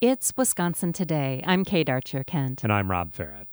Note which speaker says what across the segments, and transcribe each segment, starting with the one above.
Speaker 1: It's Wisconsin Today. I'm Kate Archer-Kent.
Speaker 2: And I'm Rob Farrett.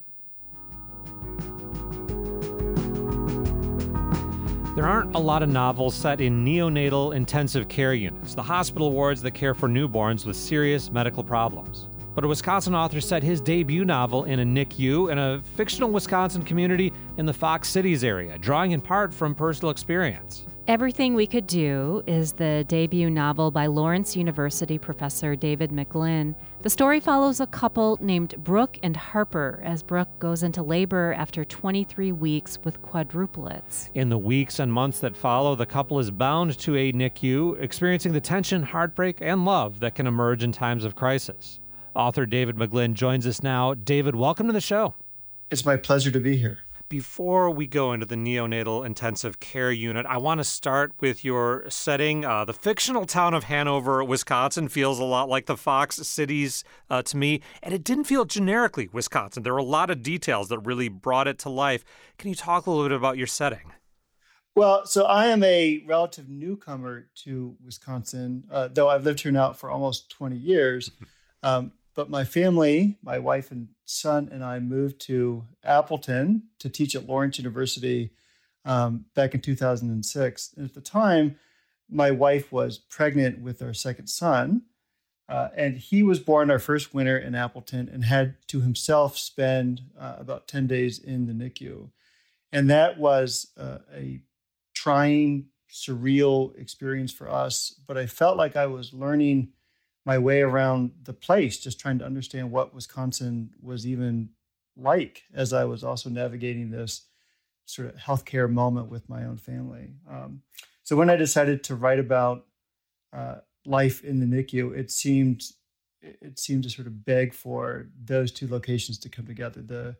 Speaker 2: There aren't a lot of novels set in neonatal intensive care units, the hospital wards that care for newborns with serious medical problems. But a Wisconsin author set his debut novel in a NICU in a fictional Wisconsin community in the Fox Cities area, drawing in part from personal experience.
Speaker 1: Everything We Could Do is the debut novel by Lawrence University professor David McGlynn. The story follows a couple named Brooke and Harper as Brooke goes into labor after 23 weeks with quadruplets.
Speaker 2: In the weeks and months that follow, the couple is bound to a NICU, experiencing the tension, heartbreak, and love that can emerge in times of crisis. Author David McGlynn joins us now. David, welcome to the show.
Speaker 3: It's my pleasure to be here.
Speaker 2: Before we go into the neonatal intensive care unit, I want to start with your setting. The fictional town of Hanover, Wisconsin feels a lot like the Fox Cities to me, and it didn't feel generically Wisconsin. There were a lot of details that really brought it to life. Can you talk a little bit about your setting?
Speaker 3: Well, so I am a relative newcomer to Wisconsin, though I've lived here now for almost 20 years. But my family, my wife and son and I moved to Appleton to teach at Lawrence University back in 2006. And at the time, my wife was pregnant with our second son, and he was born our first winter in Appleton and had to himself spend about 10 days in the NICU. And that was a trying, surreal experience for us. But I felt like I was learning my way around the place, just trying to understand what Wisconsin was even like as I was also navigating this sort of healthcare moment with my own family. So when I decided to write about life in the NICU, it seemed to sort of beg for those two locations to come together: the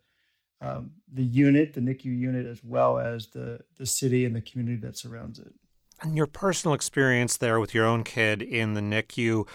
Speaker 3: unit, the NICU unit, as well as the city and the community that surrounds it.
Speaker 2: And your personal experience there with your own kid in the NICU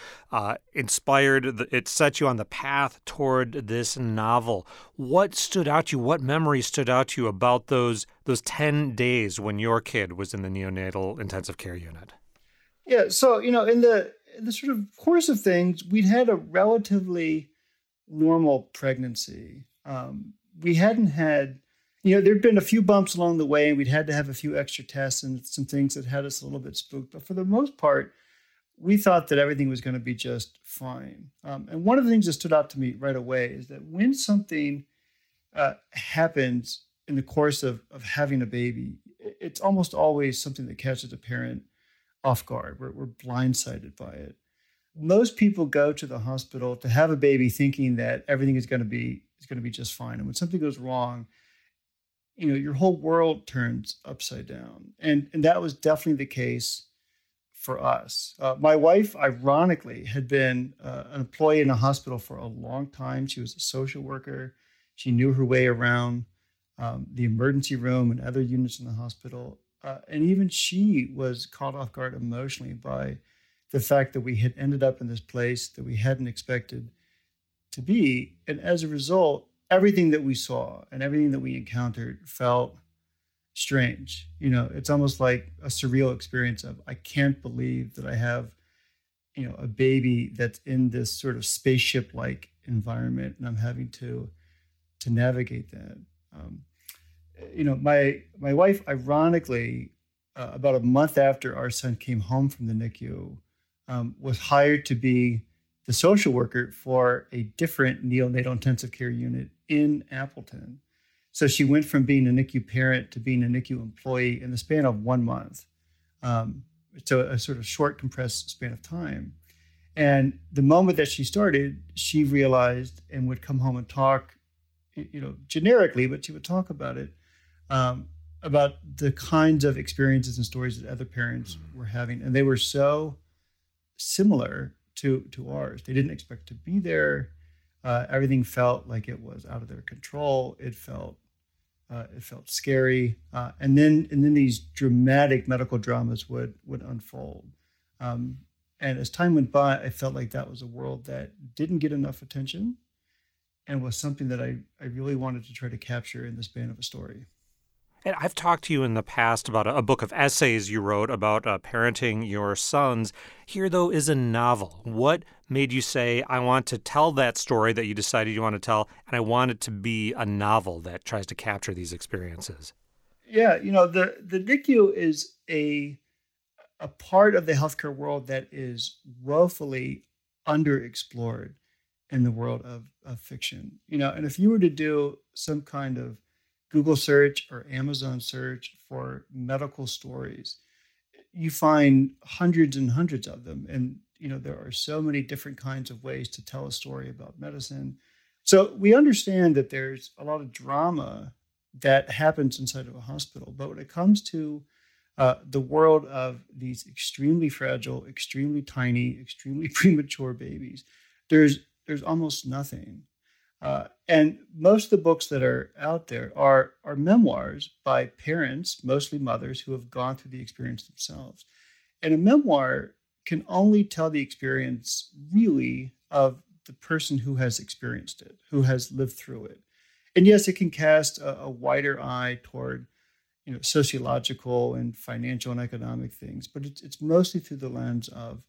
Speaker 2: it set you on the path toward this novel. What stood out to you? What memories stood out to you about those 10 days when your kid was in the neonatal intensive care unit?
Speaker 3: Yeah, so, in the sort of course of things, we'd had a relatively normal pregnancy. We hadn't had there'd been a few bumps along the way, and we'd had to have a few extra tests and some things that had us a little bit spooked. But for the most part, we thought that everything was going to be just fine. And one of the things that stood out to me right away is that when something happens in the course of having a baby, it's almost always something that catches a parent off guard. We're blindsided by it. Most people go to the hospital to have a baby thinking that everything is going to be just fine. And when something goes wrong, your whole world turns upside down. And that was definitely the case for us. My wife, ironically, had been an employee in a hospital for a long time. She was a social worker. She knew her way around the emergency room and other units in the hospital. And even she was caught off guard emotionally by the fact that we had ended up in this place that we hadn't expected to be. And as a result, everything that we saw and everything that we encountered felt strange. It's almost like a surreal experience of, I can't believe that I have, a baby that's in this sort of spaceship-like environment, and I'm having to navigate that. My wife, ironically, about a month after our son came home from the NICU, was hired to be the social worker for a different neonatal intensive care unit in Appleton. So she went from being a NICU parent to being a NICU employee in the span of 1 month. So a sort of short, compressed span of time. And the moment that she started, she realized and would come home and talk, generically, but she would talk about it, about the kinds of experiences and stories that other parents were having. And they were so similar to ours. They didn't expect to be there. Everything felt like it was out of their control. It felt scary. And then these dramatic medical dramas would unfold. And as time went by, I felt like that was a world that didn't get enough attention and was something that I really wanted to try to capture in the span of a story.
Speaker 2: And I've talked to you in the past about a book of essays you wrote about parenting your sons. Here, though, is a novel. What made you say, I want to tell that story that you decided you want to tell, and I want it to be a novel that tries to capture these experiences?
Speaker 3: Yeah, the NICU is a part of the healthcare world that is woefully underexplored in the world of fiction. And if you were to do some kind of Google search or Amazon search for medical stories, you find hundreds and hundreds of them. And, there are so many different kinds of ways to tell a story about medicine. So we understand that there's a lot of drama that happens inside of a hospital. But when it comes to the world of these extremely fragile, extremely tiny, extremely premature babies, there's almost nothing. And most of the books that are out there are memoirs by parents, mostly mothers, who have gone through the experience themselves. And a memoir can only tell the experience really of the person who has experienced it, who has lived through it. And yes, it can cast a wider eye toward sociological and financial and economic things, but it's mostly through the lens of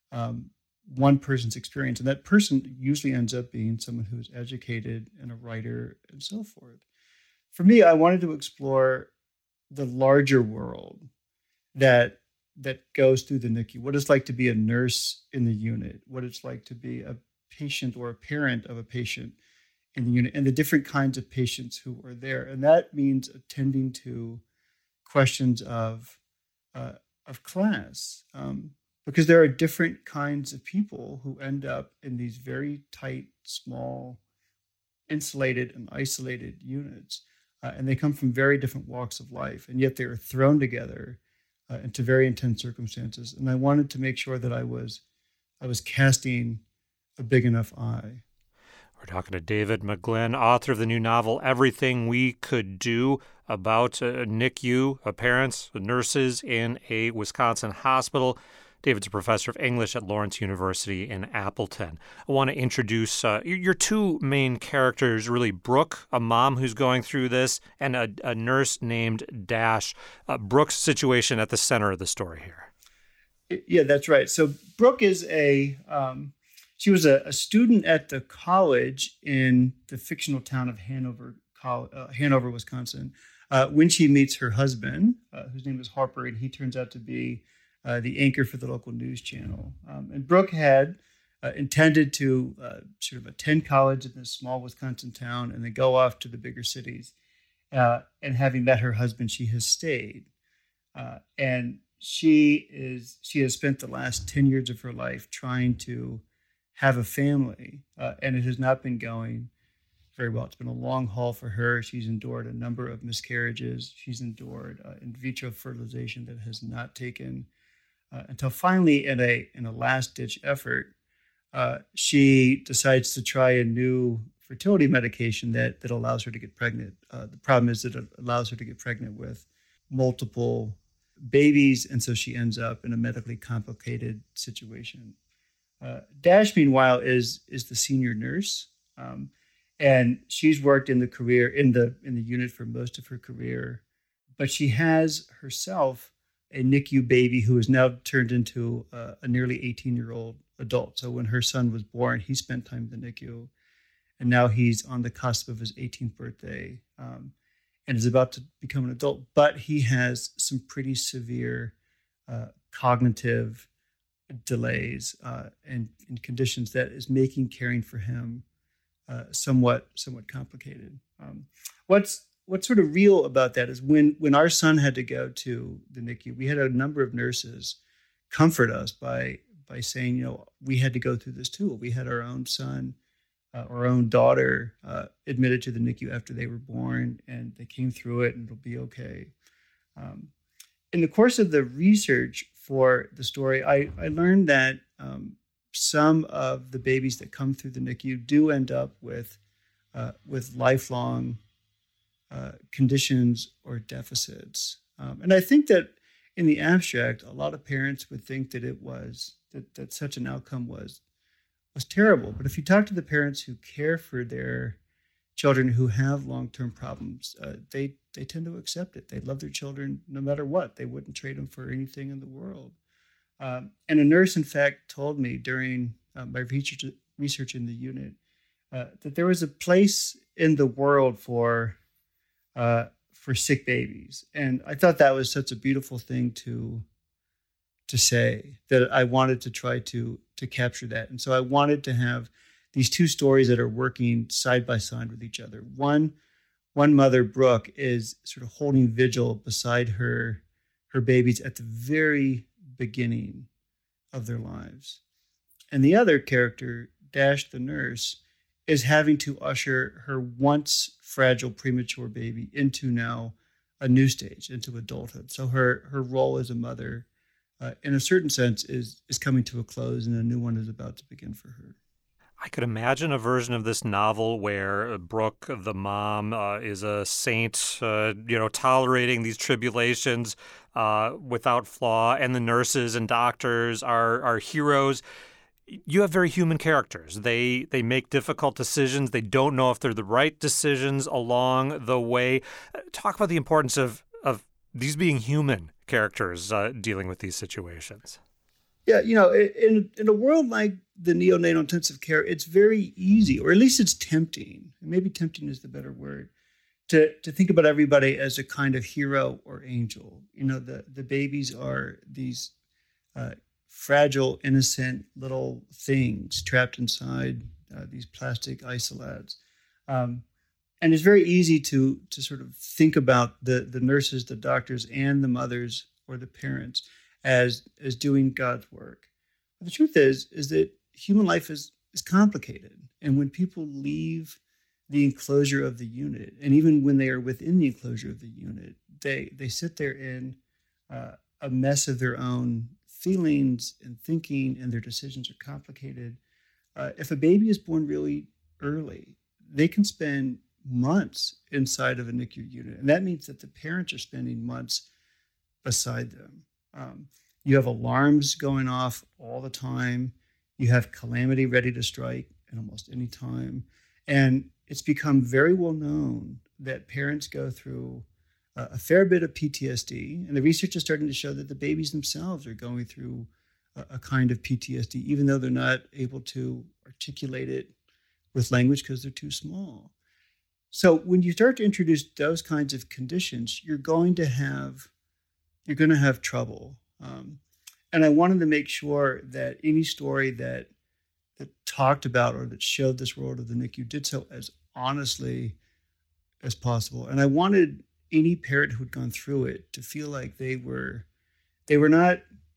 Speaker 3: one person's experience. And that person usually ends up being someone who's educated and a writer and so forth. For me, I wanted to explore the larger world that goes through the NICU, what it's like to be a nurse in the unit, what it's like to be a patient or a parent of a patient in the unit, and the different kinds of patients who are there. And that means attending to questions of class, because there are different kinds of people who end up in these very tight, small, insulated and isolated units. And they come from very different walks of life, and yet they are thrown together into very intense circumstances. And I wanted to make sure that I was casting a big enough eye.
Speaker 2: We're talking to David McGlynn, author of the new novel, Everything We Could Do, about NICU, parents, nurses in a Wisconsin hospital. David's a professor of English at Lawrence University in Appleton. I want to introduce your two main characters, really, Brooke, a mom who's going through this, and a nurse named Dash. Brooke's situation at the center of the story here.
Speaker 3: Yeah, that's right. So Brooke is she was a student at the college in the fictional town of Hanover, Wisconsin, when she meets her husband, whose name is Harper, and he turns out to be the anchor for the local news channel. And Brooke had intended to sort of attend college in this small Wisconsin town and then go off to the bigger cities. And having met her husband, she has stayed. And she has spent the last 10 years of her life trying to have a family, and it has not been going very well. It's been a long haul for her. She's endured a number of miscarriages. She's endured in vitro fertilization that has not taken until finally, in a last-ditch effort, she decides to try a new fertility medication that allows her to get pregnant. The problem is that it allows her to get pregnant with multiple babies, and so she ends up in a medically complicated situation. Dash, meanwhile, is the senior nurse, and she's worked in the unit for most of her career, but she has herself a NICU baby who is now turned into a nearly 18-year-old adult. So when her son was born, he spent time in the NICU, and now he's on the cusp of his 18th birthday and is about to become an adult. But he has some pretty severe cognitive delays and conditions that is making caring for him somewhat complicated. What's sort of real about that is when our son had to go to the NICU, we had a number of nurses comfort us by saying, we had to go through this too. We had our own son, our own daughter admitted to the NICU after they were born, and they came through it, and it'll be okay. In the course of the research for the story, I learned that some of the babies that come through the NICU do end up with lifelong conditions or deficits. And I think that in the abstract, a lot of parents would think that that such an outcome was terrible. But if you talk to the parents who care for their children who have long-term problems, they tend to accept it. They love their children no matter what. They wouldn't trade them for anything in the world. And a nurse, in fact, told me during my research in the unit that there was a place in the world for sick babies, and I thought that was such a beautiful thing to say, that I wanted to try to capture that. And so I wanted to have these two stories that are working side by side with each other. One mother, Brooke, is sort of holding vigil beside her babies at the very beginning of their lives. And the other character, Dash the nurse, is having to usher her once fragile premature baby into now a new stage, into adulthood. So her role as a mother, in a certain sense, is coming to a close, and a new one is about to begin for her.
Speaker 2: I could imagine a version of this novel where Brooke, the mom, is a saint, tolerating these tribulations without flaw, and the nurses and doctors are heroes. You have very human characters. They make difficult decisions. They don't know if they're the right decisions along the way. Talk about the importance of these being human characters dealing with these situations.
Speaker 3: Yeah, in a world like the neonatal intensive care, it's very easy, or at least it's tempting. Maybe tempting is the better word, to think about everybody as a kind of hero or angel. The babies are these fragile, innocent little things trapped inside these plastic isolads. And it's very easy to sort of think about the nurses, the doctors, and the mothers or the parents as doing God's work. But the truth is that human life is complicated. And when people leave the enclosure of the unit, and even when they are within the enclosure of the unit, they sit there in a mess of their own feelings and thinking, and their decisions are complicated. If a baby is born really early, they can spend months inside of a NICU unit. And that means that the parents are spending months beside them. You have alarms going off all the time. You have calamity ready to strike at almost any time. And it's become very well known that parents go through a fair bit of PTSD. And the research is starting to show that the babies themselves are going through a kind of PTSD, even though they're not able to articulate it with language because they're too small. So when you start to introduce those kinds of conditions, you're going to have trouble. And I wanted to make sure that any story that talked about or that showed this world of the NICU did so as honestly as possible. And I wanted any parent who had gone through it to feel like they were not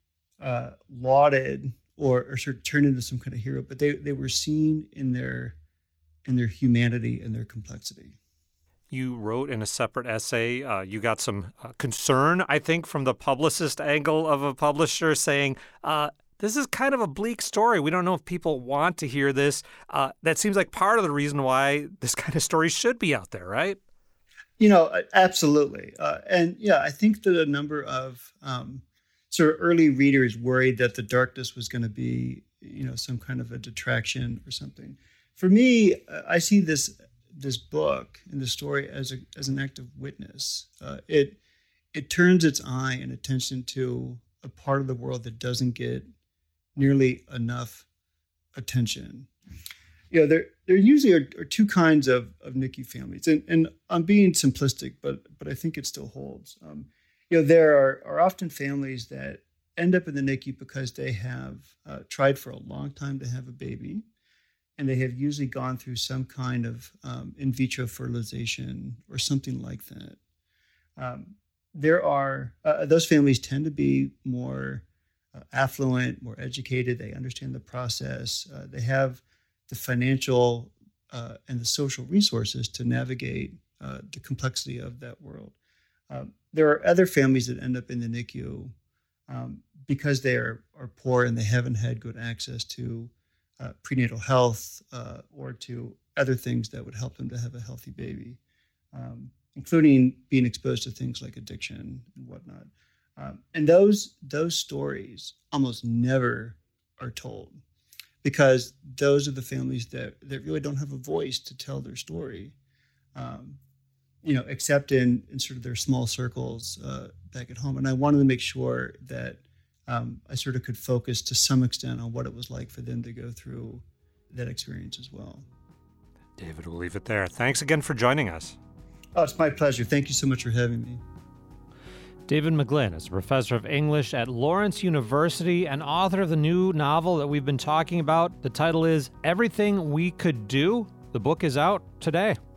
Speaker 3: lauded or sort of turned into some kind of hero, but they were seen in their humanity and their complexity.
Speaker 2: You wrote in a separate essay, you got some concern, I think, from the publicist angle of a publisher saying, this is kind of a bleak story. We don't know if people want to hear this. That seems like part of the reason why this kind of story should be out there, right?
Speaker 3: Absolutely. And yeah, I think that a number of sort of early readers worried that the darkness was going to be, some kind of a detraction or something. For me, I see this book and the story as an act of witness. It turns its eye and attention to a part of the world that doesn't get nearly enough attention. There usually are two kinds of NICU families, and I'm being simplistic, but I think it still holds. There are often families that end up in the NICU because they have tried for a long time to have a baby, and they have usually gone through some kind of in vitro fertilization or something like that. Those families tend to be more affluent, more educated. They understand the process. They have the financial and the social resources to navigate the complexity of that world. There are other families that end up in the NICU because they are poor and they haven't had good access to prenatal health or to other things that would help them to have a healthy baby, including being exposed to things like addiction and whatnot. And those stories almost never are told because those are the families that really don't have a voice to tell their story. except in sort of their small circles back at home. And I wanted to make sure that I sort of could focus to some extent on what it was like for them to go through that experience as well.
Speaker 2: David, we'll leave it there. Thanks again for joining us.
Speaker 3: Oh, it's my pleasure. Thank you so much for having me.
Speaker 2: David McGlynn is a professor of English at Lawrence University and author of the new novel that we've been talking about. The title is Everything We Could Do. The book is out today.